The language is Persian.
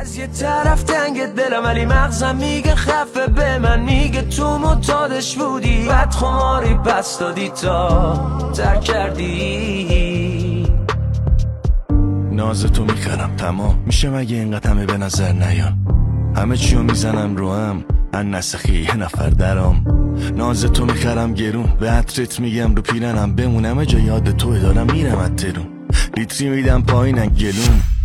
از یه طرف تنگ دلم ولی مغزم میگه خفه به من، میگه تو معتادش بودی بعد خماری پس دادی تا ترک کردی. ناز تو میخرم تمام میشه مگه اینقدر همه به نظر نیان، همه چیو میزنم رو هم ان نسخی یه نفر درام. ناز تو میخرم گرون به عطرت میگم رو پیرنم بمونم جا یاد تو دارم میرم از ترون، لیتری میدم پایینن گلون.